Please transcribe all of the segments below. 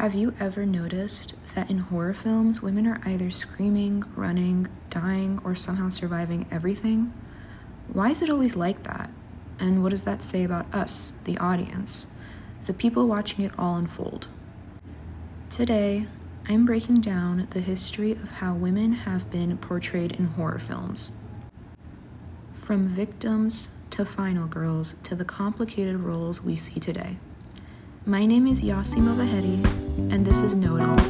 Have you ever noticed that in horror films, women are either screaming, running, dying, or somehow surviving everything? Why is it always like that? And what does that say about us, the audience, the people watching it all unfold? Today, I'm breaking down the history of how women have been portrayed in horror films. From victims to final girls to the complicated roles we see today. My name is Yasima Vahedi, and this is Know It All.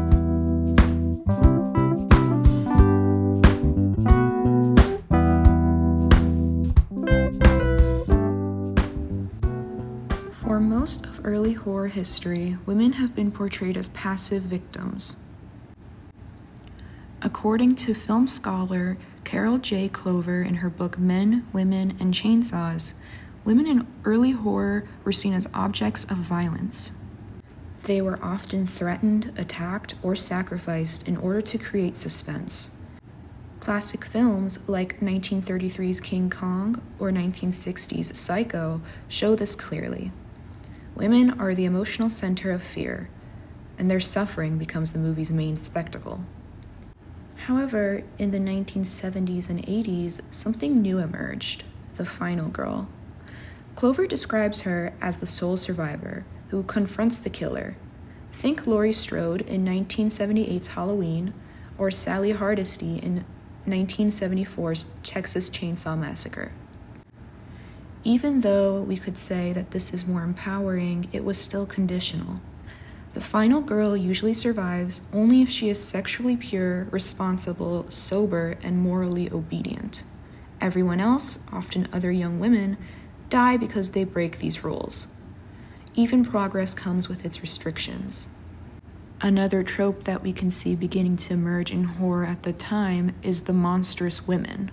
For most of early horror history, women have been portrayed as passive victims. According to film scholar Carol J. Clover in her book Men, Women, and Chainsaws, women in early horror were seen as objects of violence. They were often threatened, attacked, or sacrificed in order to create suspense. Classic films like 1933's King Kong or 1960's Psycho show this clearly. Women are the emotional center of fear, and their suffering becomes the movie's main spectacle. However, in the 1970s and 80s, something new emerged: the final girl. Clover describes her as the sole survivor who confronts the killer. Think Laurie Strode in 1978's Halloween, or Sally Hardesty in 1974's Texas Chainsaw Massacre. Even though we could say that this is more empowering, it was still conditional. The final girl usually survives only if she is sexually pure, responsible, sober, and morally obedient. Everyone else, often other young women, die because they break these rules. Even progress comes with its restrictions. Another trope that we can see beginning to emerge in horror at the time is the monstrous women.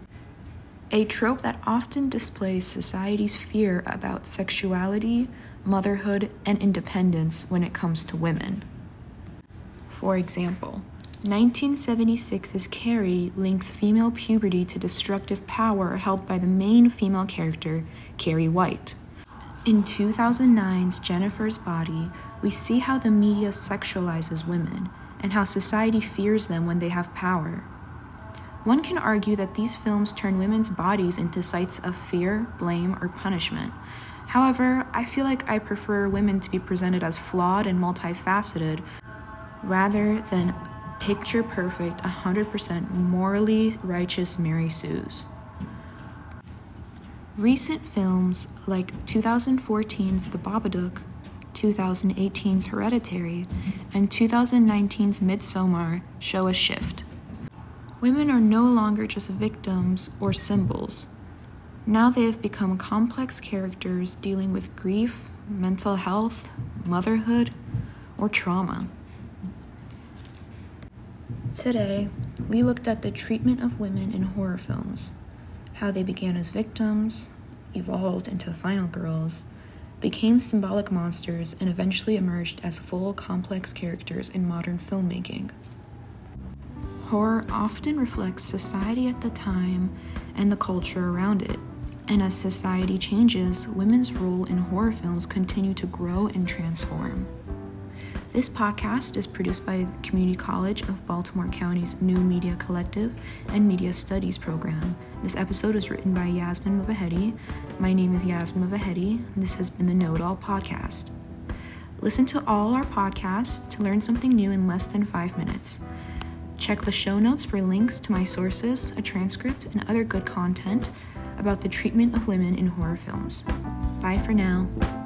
A trope that often displays society's fear about sexuality, motherhood, and independence when it comes to women. For example, 1976's Carrie links female puberty to destructive power held by the main female character, Carrie White. In 2009's Jennifer's Body, we see how the media sexualizes women and how society fears them when they have power. One can argue that these films turn women's bodies into sites of fear, blame, or punishment. However, I feel like I prefer women to be presented as flawed and multifaceted rather than picture-perfect, 100% morally righteous Mary Sues. Recent films like 2014's The Babadook, 2018's Hereditary, and 2019's Midsommar show a shift. Women are no longer just victims or symbols. Now they have become complex characters dealing with grief, mental health, motherhood, or trauma. Today, we looked at the treatment of women in horror films, how they began as victims, evolved into final girls, became symbolic monsters, and eventually emerged as full, complex characters in modern filmmaking. Horror often reflects society at the time and the culture around it, and as society changes, women's role in horror films continue to grow and transform. This podcast is produced by Community College of Baltimore County's New Media Collective and Media Studies program. This episode is written by Yasmin Vahedi. My name is Yasmin Vahedi, and this has been the Know It All podcast. Listen to all our podcasts to learn something new in less than 5 minutes. Check the show notes for links to my sources, a transcript, and other good content about the treatment of women in horror films. Bye for now.